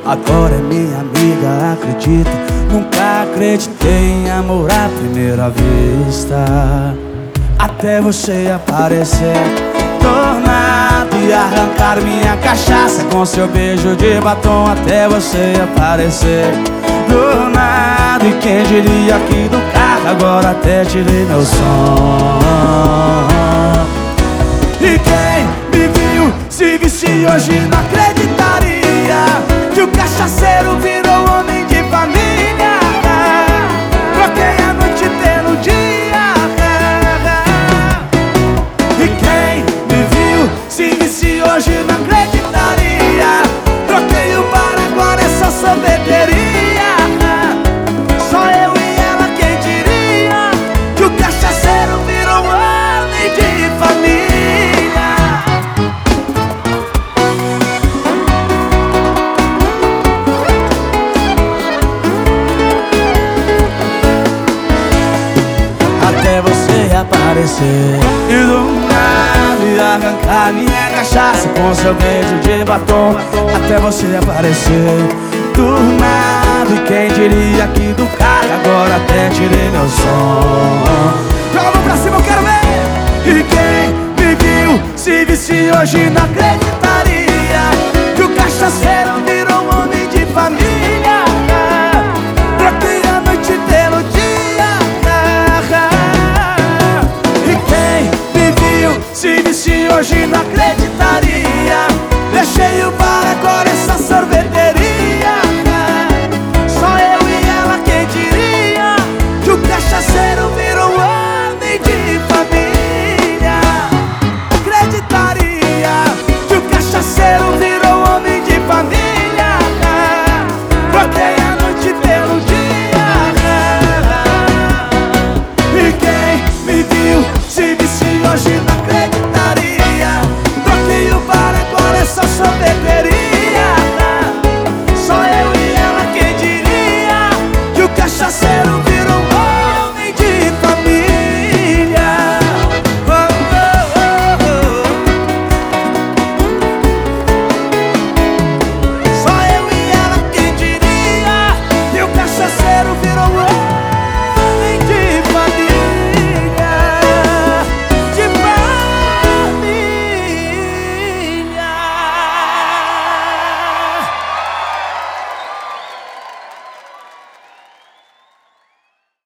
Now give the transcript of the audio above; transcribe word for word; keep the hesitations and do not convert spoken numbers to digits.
Agora é minha amiga, acredita. Nunca acreditei em amor à primeira vista, até você aparecer do nada e arrancar minha cachaça com seu beijo de batom. Até você aparecer do nada. E quem diria aqui do carro agora até tirei meu som. E quem me viu se visse hoje não acreditaria que o cachaceiro virou homem de família. Troquei a noite pelo dia. E quem me viu se visse hoje não acreditaria. Troquei o bar, agora é só sorveteria. Só eu e ela, quem diria que o cachaceiro virou homem de família. Até você aparecer e do nada arrancar minha cachaça com seu beijo de batom. Até você aparecer do nada. E quem diria que do carro agora até tirei meu som. Joga a mão pra cima, eu quero ver. E quem me viu se visse hoje não acreditaria que o cachaceiro